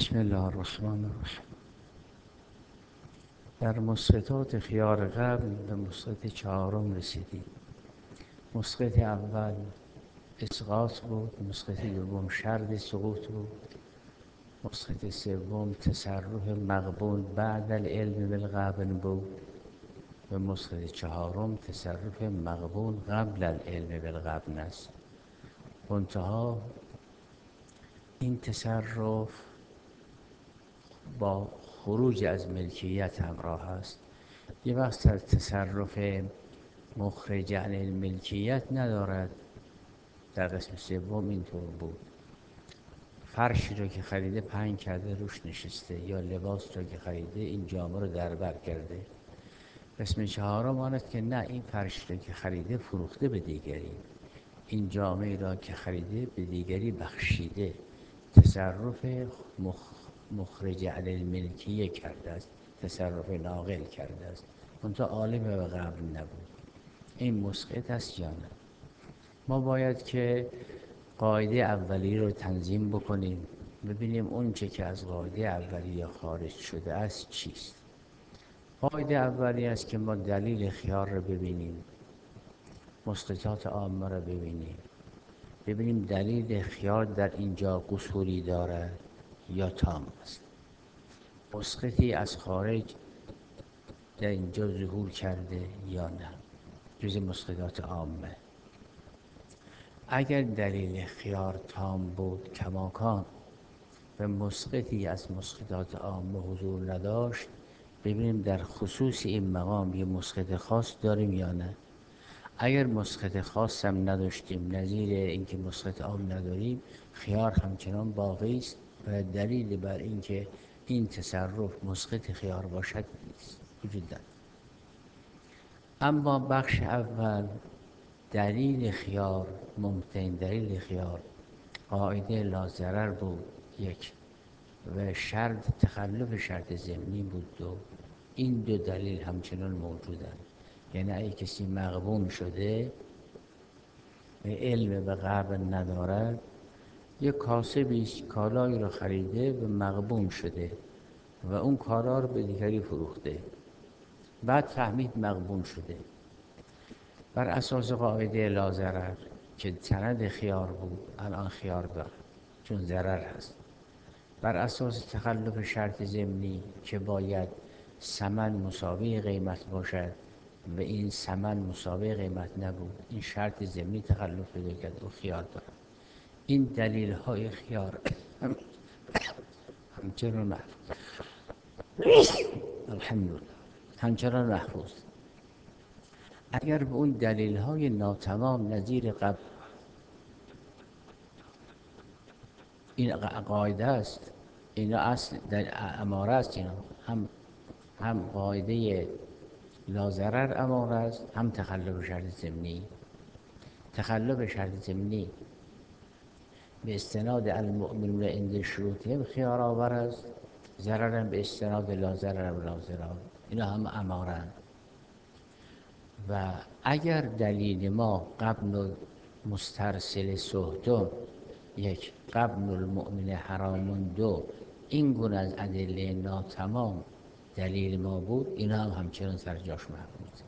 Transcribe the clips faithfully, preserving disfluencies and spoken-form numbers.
بسم الله الرحمن الرحیم. در مسقطات خیار قبل به مسقط چهارم رسیدیم. مسقط اول اسقاط بود، مسقط دوم شرط سقوط بود، مسقط سوم تصرف مقبول بعد العلم بالقبل بود و مسقط چهارم تصرف مقبول قبل العلم بالقبل است. منتها این تصرف با خروج از ملکیت همراه است. یه وقت تصرف مخرج عن الملکیت ندارد. در قسم سوم اینطور بود. فرشی رو که خریده پهن کرده روش نشسته، یا لباس رو که خریده این جامه رو در بر کرده. قسم چهارم آن است که نه، این فرش رو که خریده فروخته به دیگری، این جامه را که خریده به دیگری بخشیده، تصرف مخ... مخرج علی الملکیه کرده است، تصرف ناقل کرده است، منتها عالم به قبل نبود. این مسقط است یا نه؟ ما باید که قاعده اولی رو تنظیم بکنیم، ببینیم اون چه که از قاعده اولی خارج شده است چیست. قاعده اولی است که ما دلیل خیار رو ببینیم، مسقطات عامه رو ببینیم، ببینیم دلیل خیار در اینجا قصوری دارد یا تام است. مسقطی از خارج در اینجا ظهور کرده یا نه، جز مسقطات عامه. اگر دلیل خیار تام بود کماکان و مسقطی از مسقطات عامه حضور نداشت، ببینیم در خصوص این مقام یه مسقط خاص داریم یا نه. اگر مسقط خاص هم نداشتیم، نظیر اینکه مسقط عام نداریم، خیار همچنان باقی است و دلیل بر اینکه این تصرف مسقط خیار باشد نیست، وجود ندارد. اما بخش اول دلیل خیار، ممتنع دلیل خیار قاعده لاضرر بود یک، و شرط تخلف شرط ضمنی بود دو. این دو دلیل همچنان موجودند. یعنی اگه کسی مغبون شده و علم به قبل ندارد، یک کاسبی کالایی رو خریده و مغبون شده و اون کالا رو به دیگری فروخته، بعد فهمید مغبون شده، بر اساس قاعده لاضرر که سند خیار بود الان خیار دارد چون ضرر هست، بر اساس تخلف شرط ضمنی که باید ثمن مساوی قیمت باشد و این ثمن مساوی قیمت نبود، این شرط ضمنی تخلف پیدا کرد و خیار دارد. این دلیل های خیار همچنان محفوظ الحمدلله همچنان محفوظ. اگر به اون دلیل های ناتمام نظیر قبل، این قاعده است، اینا اصل در اماره است، اینا هم هم قاعده لاضرر اماره است، هم تخلف شرط ضمنی. تخلف شرط ضمنی به استناد المؤمنون عند شروطهم خیار آور است، ضرر به استناد لاضرر و لاضرر، اینا هم اماره. و اگر دلیل ما قبل مسترسل سهتون یک، قبل المؤمن حرام دو، این گونه از ادله ناتمام دلیل ما بود، اینا هم همچنان سر جاش محفوظ.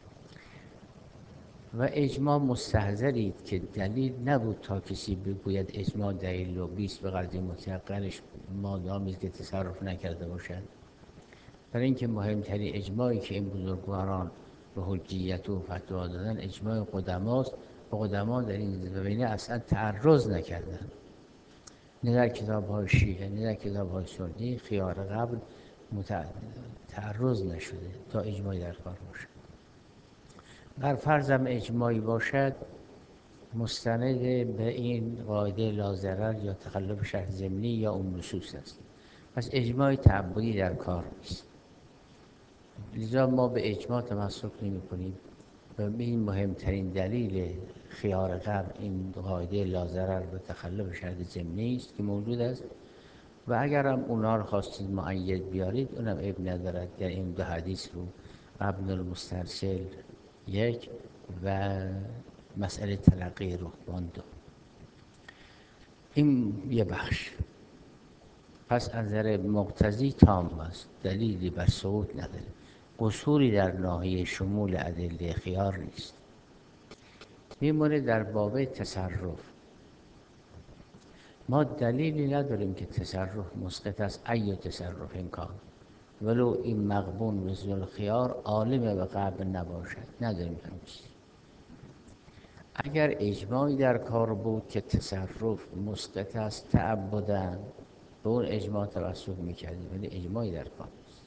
و اجماع مستحضرید که دلیل نبود تا کسی بگوید اجماع دلیل و بیست به قضیه متیقنش مادامی که تصرف نکرده باشد. برای اینکه مهمترین اجماعی که این بزرگواران به حجیت و فتوا دادن اجماع قدماست و قدما در این زمینه اصلا تعرض نکردن، نه در کتاب های شیعه نه در کتاب های سنی خیار قبل تعرض نشده تا اجماعی در کار باشد. بر فرضم اجماعی باشد، مستند به این قاعده لاضرر یا تخلف شرط ضمنی یا اون نصوص است. پس اجماع تعبدی در کار نیست، لذا ما به اجماع تمسک نمی کنیم و این مهمترین دلیل خیار قبل این قاعده لاضرر و تخلف شرط ضمنی است که موجود است. و اگر هم اونا رو خواستید مؤید بیارید، اونم عیب ندارد. در این دو حدیث رو قبل المسترسل یک و مسئله تلقی رهبان دو، این یه بخش. پس از نظر مقتضی تام است، دلیلی بر سقوط نداره، قصوری در ناحیه شمول ادله خیار نیست. میمونه در باب تصرف. ما دلیلی نداریم که تصرف مسقط است، ای تصرف امکان، ولو این مغبون به ذوالخیار عالم به قبل نباشد، نداریم همچیز. اگر اجماعی در کار بود که تصرف مسقط است تعبداً، به اون اجماع توسل میکردیم، ولی اجماعی در کار نیست.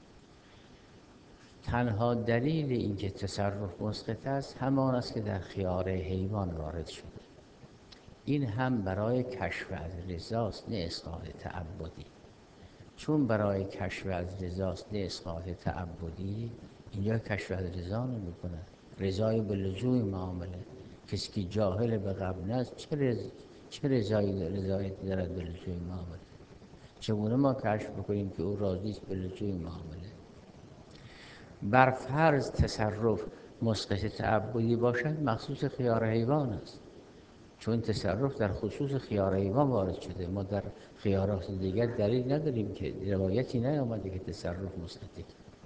تنها دلیل اینکه تصرف مسقط است همان است که در خیار حیوان وارد شده. این هم برای کشف از رضاست، نه اسقاط تعبدی. چون برای کشف از رضاست، نه اسقاط تعبدی، اینجا کشف از رضا نمی‌کنه. رضای به لزوم معامله. کسی که جاهل به قبل است چه رض... چه رضایی رضایی دارد به لزوم معامله؟ چگونه ما کشف بکنیم که او راضی است به لزوم معامله؟ بر فرض تصرف مسقط تعبدی باشد، مخصوص خیار حیوان است، چون تصرف در خصوص خیار حیوان وارد شده. ما در خیارات دیگر دلیل نداریم، که روایتی نیامده که تصرف مسقطه.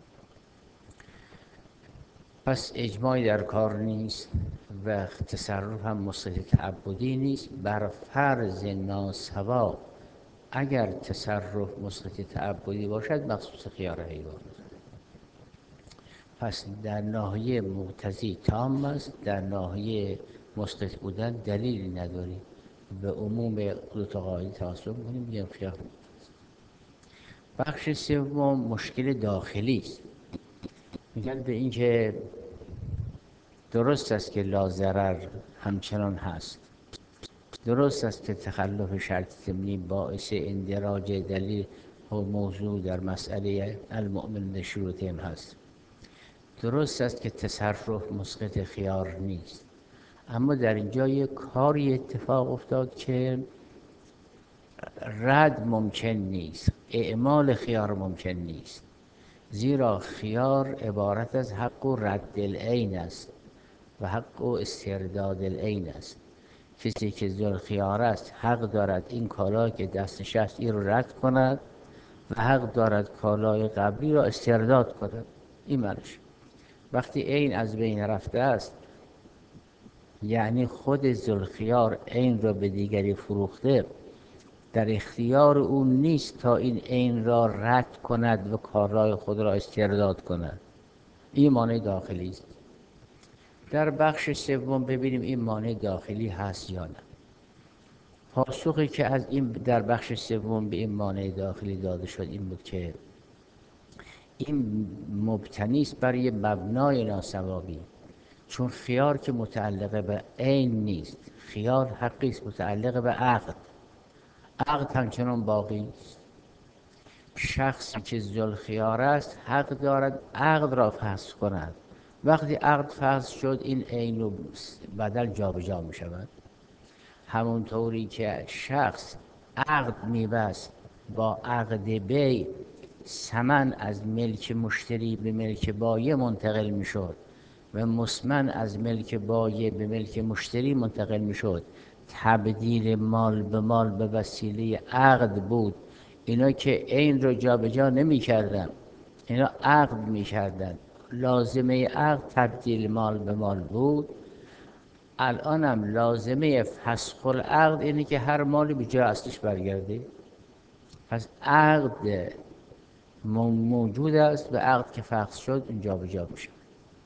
پس اجماعی در کار نیست و تصرف هم مسقط تعبدی نیست. بر فرض ناسوا اگر تصرف مسقط تعبدی باشد، مخصوص خیار حیوان است. پس در ناحیه مقتضی تام است، در ناحیه مسقط بودن دلیلی نداریم، به عموم دو تا قاعده توسل می‌کنیم، میگیم خیار. بخش سوم مشکل داخلی است. میگن به این که درست است که لا ضرر همچنان هست، درست است که تخلف شرط ضمنی باعث اندراج دلیل و موضوع در مسئله المؤمن شروطهم هست، درست است که تصرف مسقط خیار نیست. اما در اینجا یک کاری اتفاق افتاد که رد ممکن نیست، اعمال خیار ممکن نیست، زیرا خیار عبارت از حق و رد العین است و حق و استرداد العین است. کسی که ذوالخیار است حق دارد این کالا که دستش است این رو رد کند و حق دارد کالای قبلی را استرداد کند. این معنیش. وقتی عین از بین رفته است، یعنی خود ذوالخیار عین را به دیگری فروخته، در اختیار او نیست تا این عین را رد کند و کالای خود را استرداد کند. این مانع داخلی است. در بخش سوم ببینیم این مانع داخلی هست یا نه. پاسخی که از این در بخش سوم به این مانع داخلی داده شد این بود که این مبتنی است بر یه مبنای ناسوابی، چون خیار که متعلق به عین نیست، خیار حقی است متعلق به عقد، عقد همچنان باقی است. شخصی که ذوالخیار است حق دارد عقد را فسخ کند. وقتی عقد فسخ شد این عین و بدل جابجا می شود. همونطوری که شخص عقد می‌بست با عقد بیع، ثمن از ملک مشتری به ملک بایع منتقل می‌شد و مثمن از ملک بایع به ملک مشتری منتقل می‌شد. تبدیل مال به مال به وسیله عقد بود. اینا که عین رو جابجا نمی‌کردن، اینا عقد می‌کردن. لازمه عقد تبدیل مال به مال بود. الان هم لازمه فسخ العقد اینه که هر مالی به جای اصلش برگرده. پس عقد موجود است و عقد که فسخ شد اینجا به جا میشه.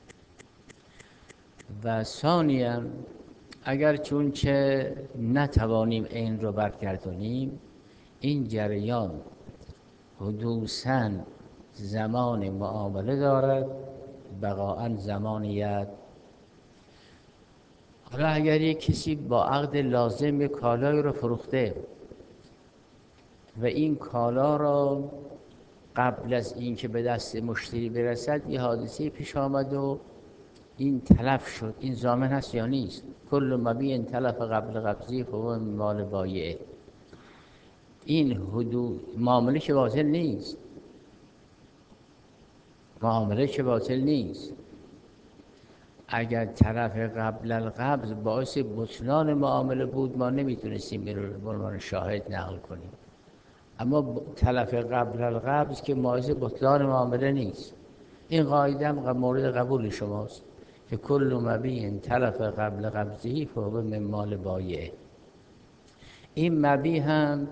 و ثانیاً اگر چون که نتوانیم این رو برگردانیم، این جریان حدوثاً زمان معامله دارد، بقاءً زمانیت. حالا اگر یک کسی با عقد لازم یک کالای رو فروخته و این کالا را قبل از اینکه به دست مشتری برسد یه حادثه پیش آمد و این تلف شد، این ضامن هست یا نیست؟ کل مبیع تلف قبل قبضی فهو مال بایع. این حدود معامله که باطل نیست، معامله که باطل نیست. اگر طرف قبل القبض باعث بطلان معامله بود ما نمیتونستیم این رو به عنوان شاهد نقل کنیم. اما تلف قبل القبض که باعث بطلان معامله نیست. این قاعده هم مورد قبول شماست که کل مبیع تلف قبل قبضی فهو من مال بایع. این مبیع هم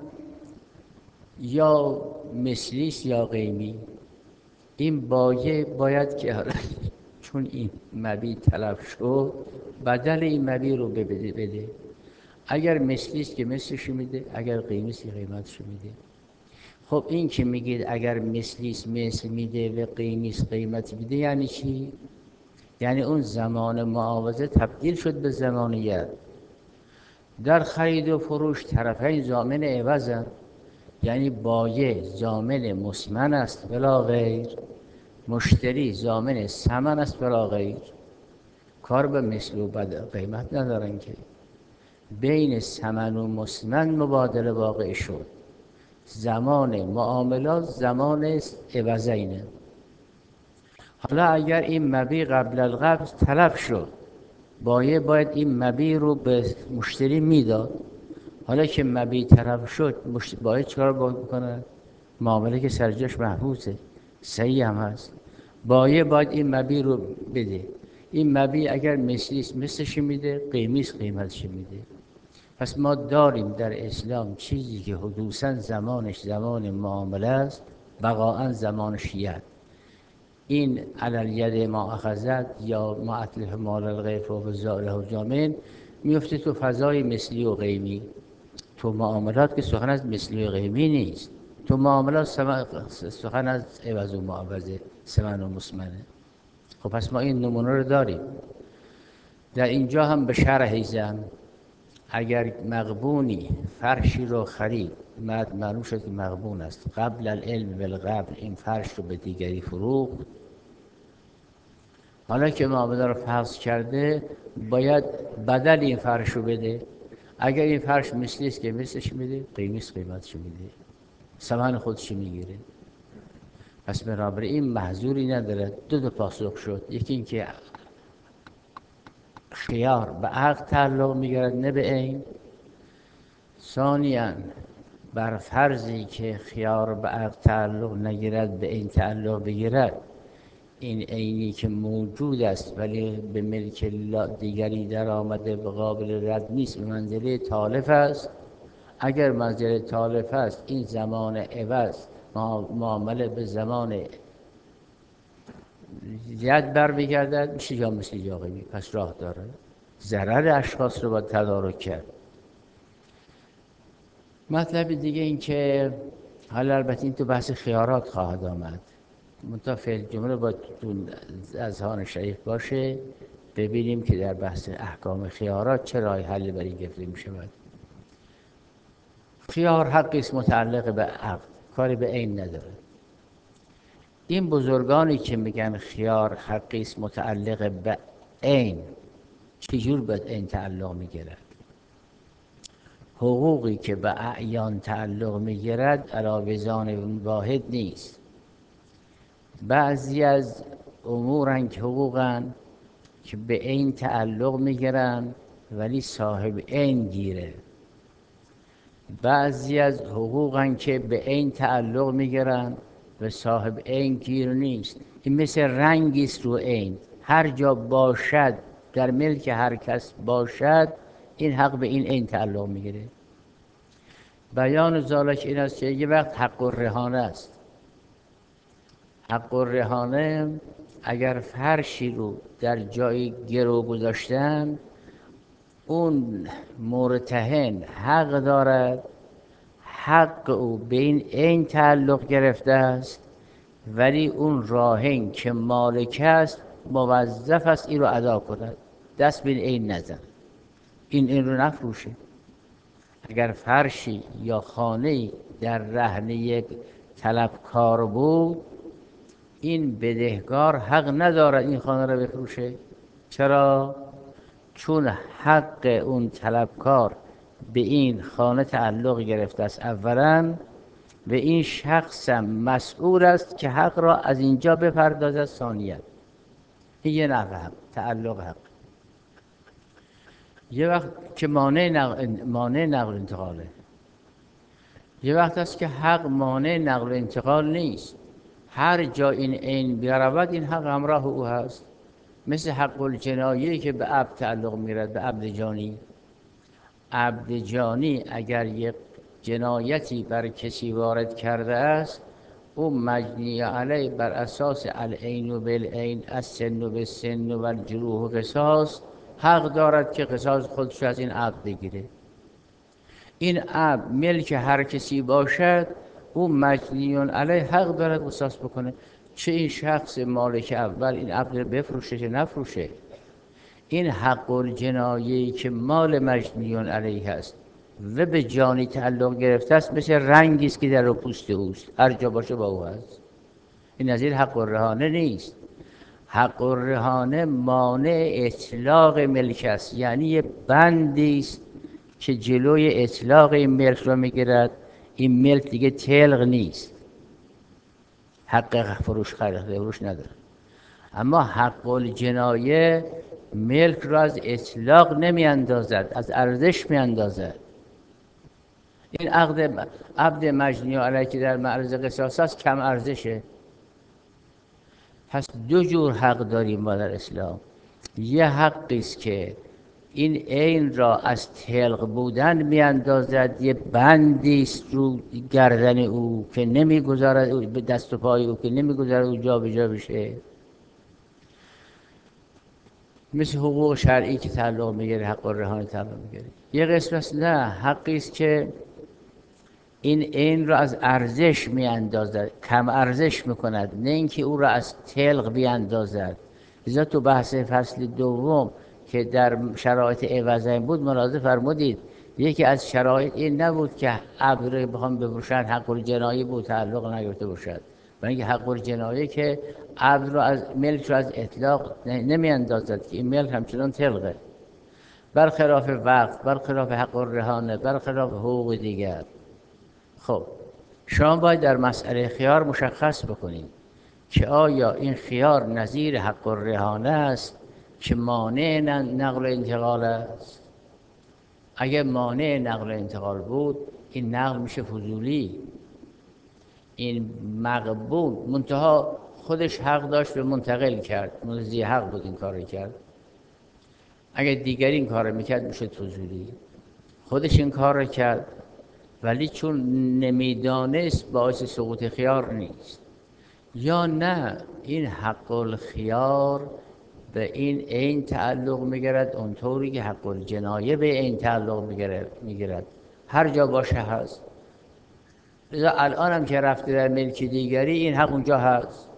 یا مثلیست یا قیمی. این بایع باید که چون این مبیع تلف شد بدل این مبیع رو بده بده. اگر مثلیست که مثلش میده، اگر قیمیست که قیمتش میده. خب این که میگید اگر مثلیست مثل میده و قیمیست قیمت میده یعنی چی؟ یعنی اون زمان معاوضه تبدیل شد به زمانیت. در خرید و فروش طرفین ضامن عوضند، یعنی بایع ضامن مثمن است بلا غیر، مشتری ضامن ثمن است بلا غیر. کار به مثل و بد قیمت ندارن که. بین ثمن و مثمن مبادله واقع شد. زمان معاملات زمان عوضینه. حالا اگر این مبیع قبل القبض تلف شد، بایع باید این مبیع رو به مشتری میداد. حالا که مبیع تلف شد، بایع چیکار باید بکنه؟ معامله که سرجاش محفوظه، صحیح هم هست. بایع باید این مبیع رو بده. این مبیع اگر مثلیست مثلش میده، قیمیست قیمتش میده. پس ما داریم در اسلام چیزی که حدوثاً زمانش زمان معامله است، بقاءً زمان شیعت. این علی ید ما اخذت یا ما اتلف مال الغیر و زائله و جامن میفته تو فضای مثلی و قیمی. تو معاملات که سخن از مثلی و قیمی نیست. تو معاملات سخن از عوض و معاوضه، ثمن و مثمنه. خب پس ما این نمونه رو داریم. در اینجا هم به شرح ایزن اگر مغبونی فرشی رو خرید، معلوم شد که مغبون است، قبل العلم بالقبل این فرش رو به دیگری فروخت. حالا که معامله رو فسخ کرده باید بدل این فرش رو بده. اگر این فرش مثلیست که مثلش میده، قیمیست قیمتش میده، ثمن خودش میگیره. پس بنابراین این محظوری نداره. دو تا پاسخ شد. یکی این که خیار به عقد تعلق میگیرد نه به عین. ثانیاً بر فرضی که خیار به عقد تعلق نگیرد به عین تعلق بگیرد، این عینی که موجود است ولی به ملک دیگری در آمده به قابل رد نیست، به منزله تالف است. اگر منزله تالف است این زمان عوض معامله به زمان ید برمیگردد، میشه یا مثل یا قیمی. پس راه داره. ضرر اشخاص رو باید تدارک کرد. مطلب دیگه این که حالا البته این تو بحث خیارات خواهد آمد، منتها فعل جمله باید تو اذهان شریف باشه، ببینیم که در بحث احکام خیارات چه راه حلی برای گرفته می شود. خیار حقی است متعلق به عقد، کاری به عین نداره. این بزرگانی که میگن خیار حقی است متعلق به عین، چجور باید عین تعلق میگیرد؟ حقوقی که به اعیان تعلق میگیرد علی وزان واحد نیست. بعضی از امورن که حقوقن که به عین تعلق میگیرن ولی صاحب عین گیره. بعضی از حقوقن که به عین تعلق میگیرن و صاحب عین گیر نیست. این مثل رنگی است رو عین، هر جا باشد در ملک هر کس باشد این حق به این عین تعلق میگیره. بیان ذالک این است که یه وقت حق الرهانه است. حق الرهانه اگر فرشی رو در جای گرو گذاشتن، اون مرتهن حق دارد، حق او به این عین تعلق گرفته است، ولی اون راهن که مالک است موظف است این رو ادا کند، دست به این عین نزن، این این رو نفروشه. اگر فرشی یا خانه‌ای در رهن یک طلبکار بود، این بدهکار حق ندارد این خانه را بفروشه. چرا؟ چون حق اون طلبکار به این خانه تعلق گرفته است اولا، و این شخص مسئول است که حق را از اینجا بپردازد ثانیاً. این یه نحو حق، تعلق حق. یه وقت که مانع نقل, مانع نقل انتقاله، یه وقت هست که حق مانع نقل و انتقال نیست، هر جا این عین برود این حق همراه او هست. مثل حق الجنایه که به عبد تعلق میرد، به عبد جانی. عبد جانی اگر یک جنایتی بر کسی وارد کرده است، او مجنی علیه بر اساس العین بالعین السن بالسن و الجروح قصاص حق دارد که قصاص خودش از این عبد بگیره. این عبد ملک هر کسی باشد، او مجنی علیه حق دارد قصاص بکنه، چه این شخص مالک اول این عبد رو بفروشه چه نفروشه. این حق الجنایه‌ای که مال مجنی علیه است و به جانی تعلق گرفته است، مثل رنگی است که در پوست اوست، هر جا باشه با او هست. این نظیر حق الرهانه نیست. حق الرهانه مانع اطلاق ملک است، یعنی یه بندی است که جلوی اطلاق این ملک رو میگیرد. این ملک دیگه تلق نیست، حق فروش خرید فروش نداره. اما حق الجنایه ملک را از اطلاق نمی اندازد، از ارزش می اندازد. این عقد عبد مجنی علیه که در معرض قصاص است کم ارزشه. پس دو جور حق داریم ما در اسلام. یه حقی است که این عین را از تلق بودن می اندازد، یه بندی است رو گردن او که نمی گذارد، به دست و پای او که نمی گذارد او جا به جا بشه، مثل حقوق شرعی که تعلق میگیره، حق الرهانه تعلق میگیره. یه قسمت نه، حقی است که این عین را از ارزش میاندازد، کم ارزش میکند، نه اینکه او را از تلق بیاندازد. لذا تو بحث فصل دوم که در شرایط عوضین بود ملاحظه فرمودید یکی از شرایط این نبود که عبد رو بخوام بفروشن حق الجنایه بود تعلق نگرفته باشد، برای اینکه حق الجنایه که عبد رو از ملک رو از اطلاق نمیاندازد که این ملک همچنان تلقه، برخلاف وقت، برخلاف حق الرهانه، برخلاف حقوق دیگر. خب شما باید در مسئله خیار مشخص بکنید که آیا این خیار نظیر حق الرهانه است که مانع نقل و انتقال است؟ اگر مانع نقل و انتقال بود این نقل میشه فضولی، این مغبون منتها خودش حق داشت به منتقل کرد، منزی حق بود این کار کرد. اگر دیگری این کار میکرد میشه فضولی. خودش این کار کرد ولی چون نمیدانست باعث سقوط خیار نیست. یا نه این حق الخیار به این عین تعلق میگیرد اونطوری که حق الجنایه به این تعلق میگیرد، هر جا باشه هست. لذا الان هم که رفته در ملک دیگری این حق اونجا هست.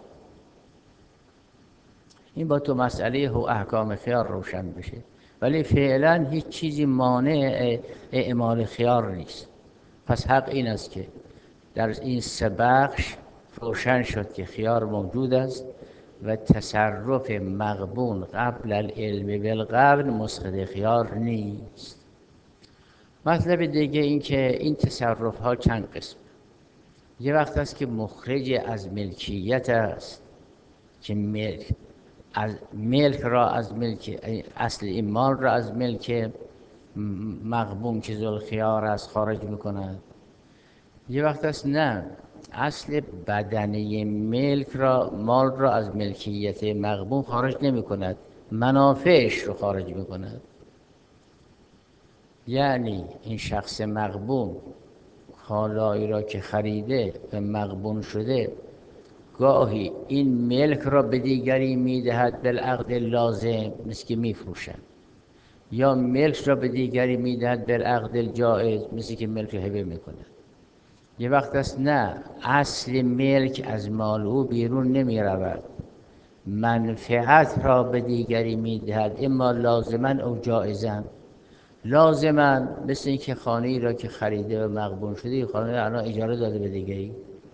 این با تو مسئله احکام خیار روشن بشه، ولی فعلا هیچ چیزی مانع اعمال خیار نیست. پس حق این است که در این سه بخش روشن شد که خیار موجود است و تصرف مغبون قبل العلم بالقبل مسخط خیار نیست. مطلب دیگه این که این تصرف ها چند قسم. یه وقت است که مخرج از ملکیت است که ملک از ملک را از ملک اصل این مال را از ملک مغبون که ذوالخیار است خارج میکند. یه وقت است نه، اصل بدنه ملک را مال را از ملکیت مغبون خارج نمی کند، منافعش رو خارج می کند. یعنی این شخص مغبون کالایی را که خریده و مغبون شده گاهی این ملک را به دیگری می دهد بالعقد لازم مثل که می فروشد، یا ملک را به دیگری می دهد بالعقد جایز مثل که ملک را هبه می کند. یه وقت است نه، اصل ملک از مال او بیرون نمی رود، منفعت را به دیگری می دهد، اما لازما او جایزا. لازما مثل این که خانه را که خریده و مغبون شده خانه را الان اجاره داده به دیگری.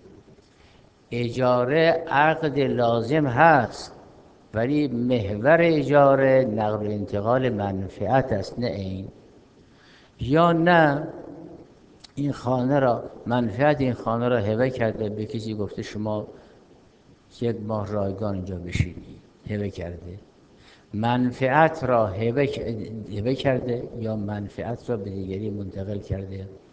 اجاره عقد لازم هست ولی محور اجاره نقل و انتقال منفعت است نه این. یا نه این خانه را منفعت این خانه را هبه کرده به کسی، گفته شما یک ماه رایگان اینجا بشینید، هبه کرده. منفعت را هبه, هبه کرده یا منفعت را به دیگری منتقل کرده.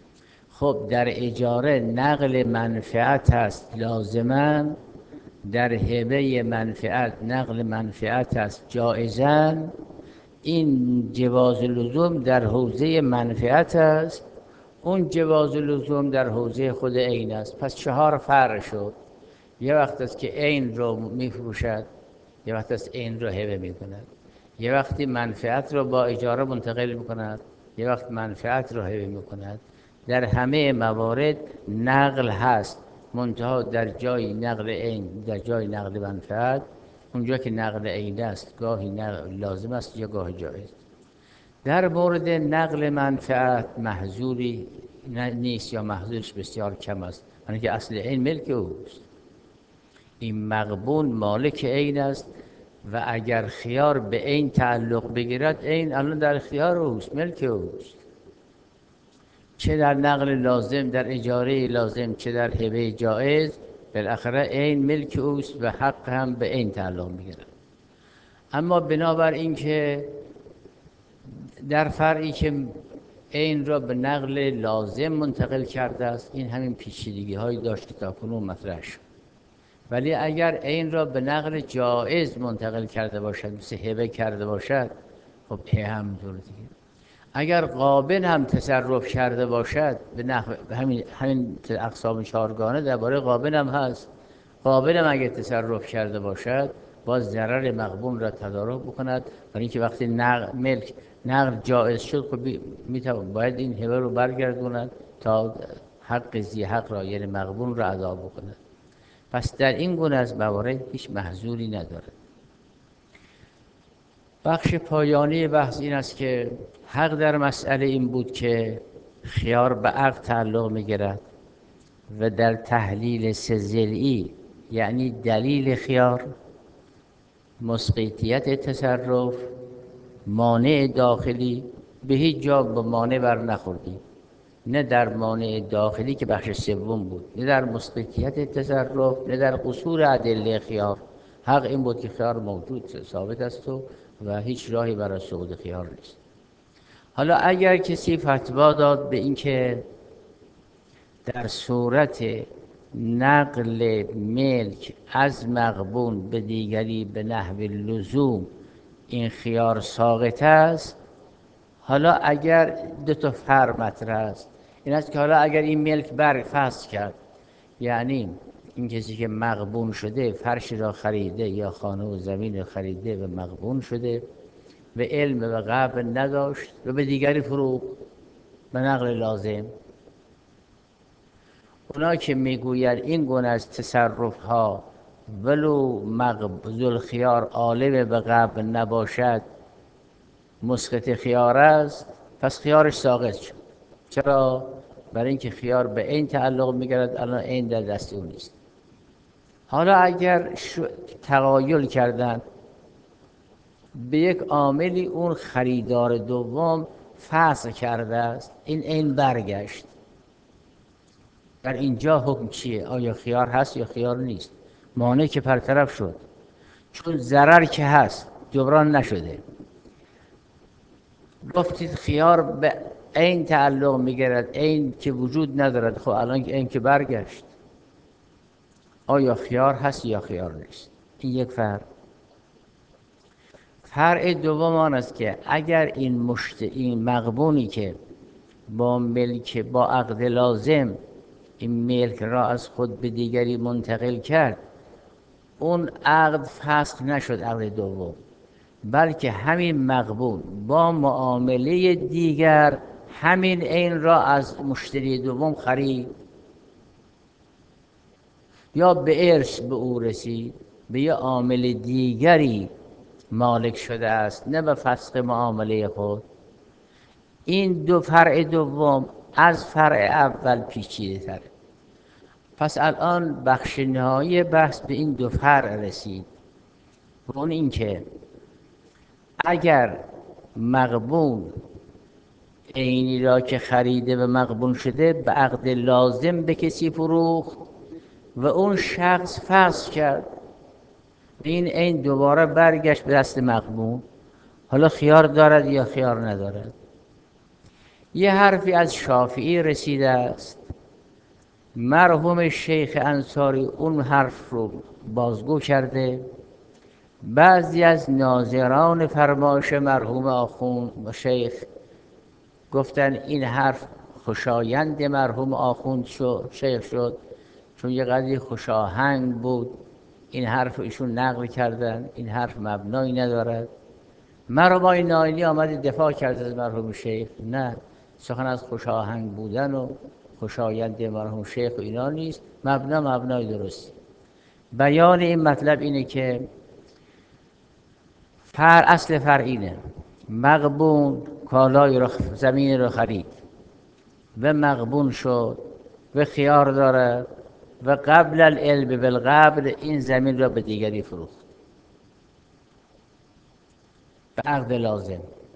خب در اجاره نقل منفعت هست لازما، در هبه منفعت نقل منفعت هست جائزا. این جواز لزوم در حوزه منفعت است، اون جواز لزوم در حوزه خود عین است. پس چهار فرع شد. یه وقت است که عین رو میفروشد، یه وقت است عین رو هبه میکند، یه وقتی منفعت رو با اجاره منتقل میکند، یه وقت منفعت رو هبه میکند. در همه موارد نقل هست، منتها در جای نقل عین، در جای نقل منفعت، اونجا که نقل عین است گاهی نقل لازم است یا گاهی جایز. در مورد نقل منفعت محظوری نیست یا محظورش بسیار کم است، یعنی که اصل عین ملک اوست، این مغبون مالک عین است و اگر خیار به عین تعلق بگیرد، عین الان در اختیار اوست، ملک اوست. چه در نقل لازم، در اجاره لازم، چه در هبه جائز، بالاخره عین ملک اوست و حق هم به عین تعلق میگیرد. اما بنابر اینکه در فرعی که عین را به نقل لازم منتقل کرده است، این همین پیچیدگی هایی داشت که تاکنون مطرح شد. ولی اگر عین را به نقل جائز منتقل کرده باشد، مثل هبه کرده باشد، خب به همینطور دیگه. اگر قابل هم تصرف کرده باشد، به نحو همین همین اقسام چهارگانه درباره قابل هم هست. قابل هم اگر تصرف کرده باشد، باز ضرر مغبون را تدارک بکند، برای اینکه وقتی نقل ملک نقل جائز شد، خب میتوان باید این هبه رو برگردوند تا حق ذی حق را، یعنی مغبون را ادا بکند. پس در این گونه از موارد هیچ محظوری ندارد. بخش پایانی بحث این است که حق در مسئله این بود که خیار به عقد تعلق می‌گیرد و در تحلیل سه ضلعی، یعنی دلیل خیار، مسقطیت تصرف، مانع داخلی، به هیچ جا به مانع بر نخوردیم، نه در مانع داخلی که بخش سوم بود، نه در مسقطیت تصرف، نه در قصور ادله خیار. حق این بود که خیار موجود ثابت است و و هیچ راهی برای صعود خیار نیست. حالا اگر کسی فتوا داد به اینکه در صورت نقل ملک از مغبون به دیگری به نحو لزوم این خیار ساقط است، حالا اگر دو تا فرع مطرح است، این است که حالا اگر این ملک برگ فسخ کرد، یعنی این کسی که مغبون شده فرش را خریده یا خانه و زمین را خریده و مغبون شده و علم و قبل نداشت و به دیگری فروخت به نقل لازم، اونا که میگوید این گونه از تصرف ها ولو مقبول خیار عالم به قبل نباشد مسقط خیار است، پس خیارش ساقط شد. چرا؟ برای اینکه خیار به عین تعلق میگیرد، الان عین در دست او نیست. حالا اگر تغایل کردن به یک عاملی، اون خریدار دوم فسخ کرده است، این عین برگشت، در اینجا حکم چیه؟ آیا خیار هست یا خیار نیست؟ مانع که برطرف شد، چون ضرر که هست جبران نشده. گفتید خیار به عین تعلق میگیرد، عین که وجود ندارد، خب الان عین که برگشت، آیا خیار هست یا خیار نیست؟ این یک فرق. فرع دوم آن است که اگر این مشت این مغبونی که با ملک با عقد لازم این ملک را از خود به دیگری منتقل کرد، اون عقد فسخ نشد، عقد دوم، بلکه همین مغبون با معامله دیگر همین عین را از مشتری دوم خرید یا به ارث به او رسید، به یه عامل دیگری مالک شده است، نه به فسخ معامله خود. این دو فرع دوم از فرع اول پیچیده تر. پس الان بخش نهایی بحث به این دو فرع رسید، و اون این که اگر مغبون عینی را که خریده و مغبون شده به عقد لازم به کسی فروخت و اون شخص فسخ کرد، این عین دوباره برگشت به دست مغبون، حالا خیار دارد یا خیار ندارد؟ یه حرفی از شافعی رسیده است، مرحوم شیخ انصاری اون حرف رو بازگو کرده. بعضی از ناظران فرمایش مرحوم آخوند و شیخ گفتن این حرف خوشایند مرحوم آخوند شد شیخ شد، چون یه قدری خوشاهنگ بود. این حرف ایشون نقل کردن، این حرف مبنایی ندارد. مرحوم ناینی آمد دفاع کرد از مرحوم شیخ، نه، سخن از خوشاهنگ بودن و خوشایند مرحوم شیخ و اینا نیست، مبنا مبنای درست. بیان این مطلب اینه که فر اصل فرعینه، مغبون کالای رو زمین رو خرید و مغبون شد و خیار داره و قبل العلم بالقبل این زمین را به دیگری فروخت به عقد لازم.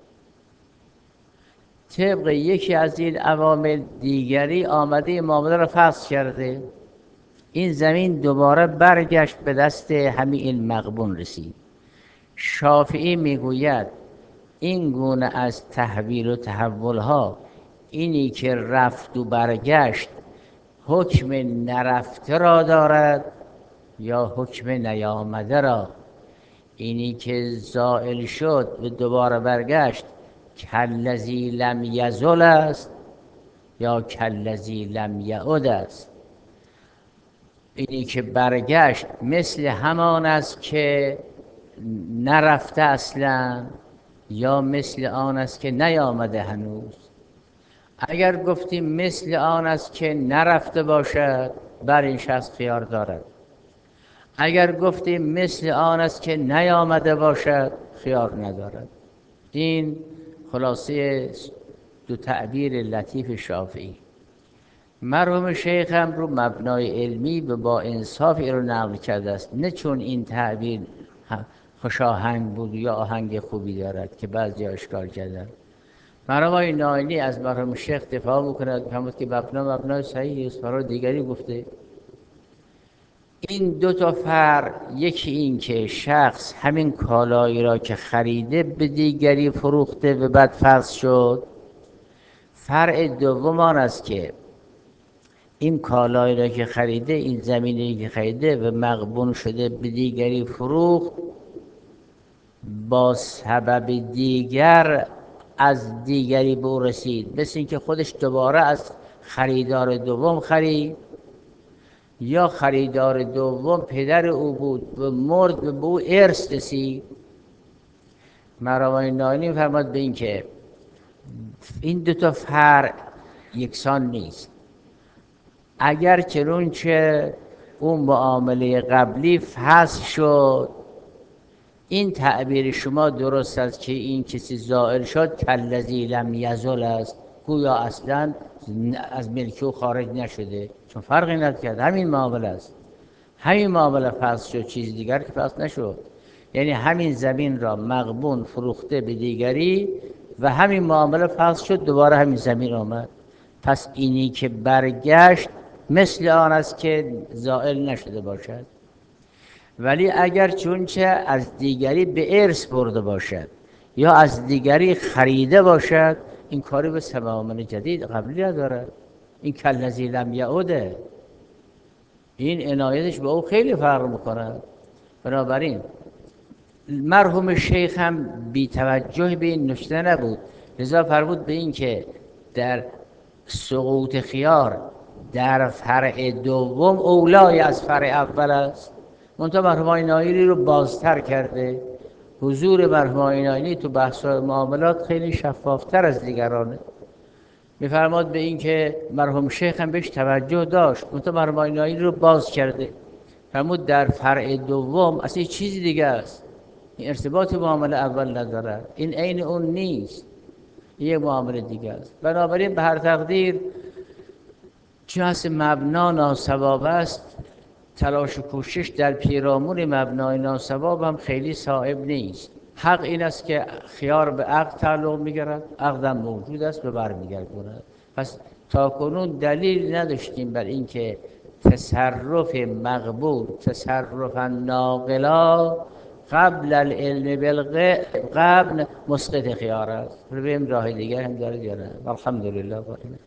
طبق یکی از این عوامل دیگری آمده این معامله را فسخ کرده، این زمین دوباره برگشت به دست همین این مغبون رسید. شافعی میگوید این گونه از تحویل و تحول ها، اینی که رفت و برگشت حکم نرفته را دارد یا حکم نیامده را. اینی که زائل شد و دوباره برگشت کالذی لم یزل است یا کالذی لم یعد است. اینی که برگشت مثل همان است که نرفته اصلا یا مثل آن است که نیامده هنوز. اگر گفتیم مثل آن است که نرفته باشد، بر این شخص خیار دارد. اگر گفتیم مثل آن است که نیامده باشد، خیار ندارد. این خلاصه دو تعبیر لطیف شافعی. مرحوم شیخ هم رو مبنای علمی و با انصاف این رو نقل کرده است، نه چون این تعبیر خوشاهنگ بود یا آهنگ خوبی دارد که بعضی اشکال کردن. مرحوم ناینی از مرحوم شیخ دفاع میکند، همون که مبنا مبنای صحیحی است، برای دیگری گفته. این دو تا فرق، یکی این که شخص همین کالایی را که خریده به دیگری فروخته و بعد فسخ شد. فرق دوم آن است که این کالایی را که خریده، این زمینی که خریده و مغبون شده به دیگری فروخت، با سبب دیگر از دیگری به او رسید، مثل این که خودش دوباره از خریدار دوم خرید یا خریدار دوم پدر او بود و مرد و به او ارث رسید. مرحوم ناینی فرمود به این که این دو تا فرق یکسان نیست. اگر چنانچه اون معامله قبلی فسخ شد، این تعبیر شما درست است که این کسی زائل شد کالذی لم یزل است، گویا اصلا از ملکی او خارج نشده، چون فرقی نکرد، همین معامله است. همین معامله فسخ شد، چیز دیگر که فسخ نشد. یعنی همین زمین را مغبون فروخته به دیگری و همین معامله فسخ شد، دوباره همین زمین آمد. پس اینی که برگشت مثل آن است که زائل نشده باشد. ولی اگر چونچه از دیگری به ارث برده باشد یا از دیگری خریده باشد، این کاری به معامله جدید قبلی ندارد. این کالذی لم یعد، این عنایتش به او خیلی فرق میکنه. بنابراین مرحوم شیخ هم بی توجه به این نکته نبود، لذا فرمود به این که در سقوط خیار در فرع دوم اولای از فرع اول است. منتها مرحوم ناینی رو بازتر کرده. حضور مرحوم ناینی تو بحث و معاملات خیلی شفافتر از دیگرانه. میفرماد به این که مرحوم شیخ هم بهش توجه داشت، منتها مرحوم ناینی رو باز کرده. فرمود در فرع دوم اصلا چیزی دیگه است، این ارتباط معامله اول نداره، این عین اون نیست، یه معامله دیگه است. بنابراین به هر تقدیر چون اصل مبنا ناصواب است، تلاش و کوشش در پیرامون مبنای ناصواب هم خیلی صائب نیست. حق این است که خیار به عقد تعلق میگیرد، عقدم موجود است به برمیگرداند. پس تا کنون دلیل نداشتیم بر اینکه تصرف مقبول تصرف ناقلا قبل العلم بالغیب قبل مسقط خیار است. ببینیم راه دیگر هم داره یا نه. الحمدلله.